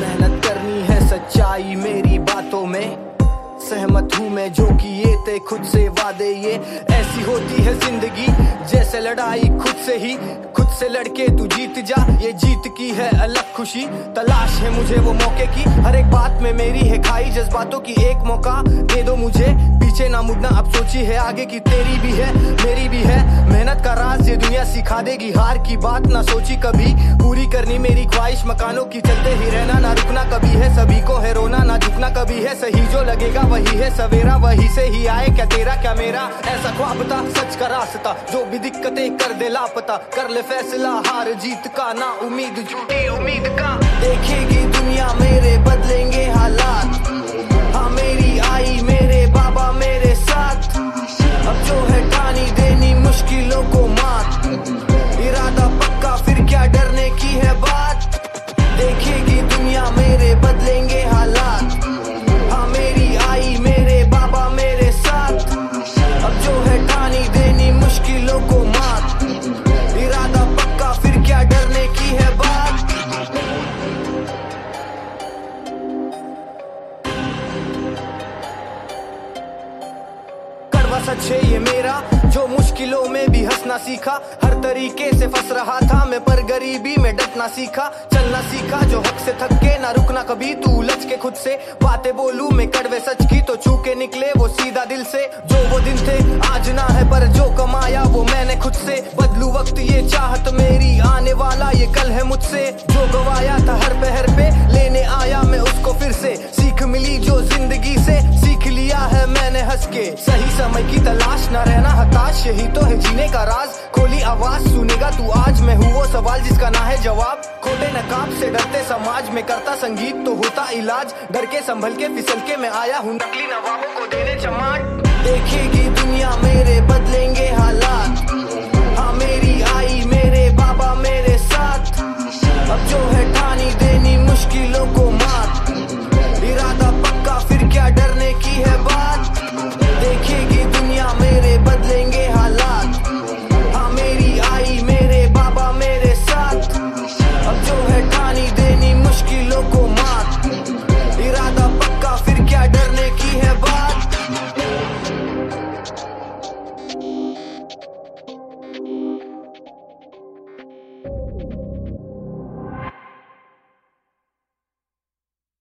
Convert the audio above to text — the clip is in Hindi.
मेहनत करनी है सच्चाई मेरी बातों में, सहमत हूँ मैं जो किए थे खुद से वादे ये। ऐसी होती है जिंदगी जैसे लड़ाई खुद से ही, खुद से लड़के तू जीत जा, ये जीत की है अलग खुशी। तलाश है मुझे वो मौके की, हर एक बात में मेरी है खाई, जज्बातों की एक मौका दे दो मुझे। पीछे ना मुड़ना अब सोची है आगे की, तेरी भी है मेरी भी है। मेहनत का राज ये दुनिया सिखा देगी, हार की बात ना सोची कभी। पूरी करनी मेरी ख्वाहिश मकानों की, चलते ही रहना ना रुकना कभी है। सभी को है रोना ना झुकना कभी है, सही जो लगेगा वही है सवेरा, वही से ही आए क्या तेरा क्या मेरा। ऐसा ख्वाब था सच का रास्ता, जो भी दिक्कतें कर दे लापता, कर ले फैसला हार जीत का, ना उम्मीद झूठी उम्मीद का। देखेगी दुनिया मेरे बदलेंगे हालात, हाँ मेरी आई मेरे बाबा मेरे साथ। अब जो है ठानी देनी मुश्किलों को मात, इरादा पक्का फिर क्या डरने की है बात। देखेगी दुनिया मेरे बदलेंगे हालात, हाँ मेरी आई मेरे बाबा मेरे साथ। अब जो है ठानी देनी मुश्किलों को मात, इरादा पक्का फिर क्या डरने की है बात। कड़वा सच है ये मेरा, जो मुश्किलों में भी हंसना सीखा। हर तरीके से फंस रहा था मैं पर गरीबी में डटना सीखा। चलना सीखा जो हक से थक के, ना रुकना कभी तू उलझ के खुद से। बातें बोलूं मैं कड़वे सच की तो छू के निकले वो सीधा दिल से। जो वो दिन थे आज ना है पर जो कमाया वो मैंने खुद से। बदलू वक्त ये चाहत मेरी, आने वाला ये कल है मुझसे। जो गवाया था हर पहर पे लेने आया मैं उसको फिर से। सीख मिली जो जिंदगी से सीख लिया है मैंने हंस के। सही समय की तलाश ना रहना हताश, यही तो है जीने का राज। खोली आवाज सुनेगा तू आज, मैं हूँ वो सवाल जिसका ना है जवाब। खोटे नकाब से डरते समाज में करता संगीत तो होता इलाज। डर के संभल के फिसल के मैं आया हूँ नकली नवाबों को देने चमाट। देखेगी दुनिया मेरे बदलेंगे हालात, हाँ मेरी आई मेरे बाबा मेरे साथ। अब जो है ठानी देनी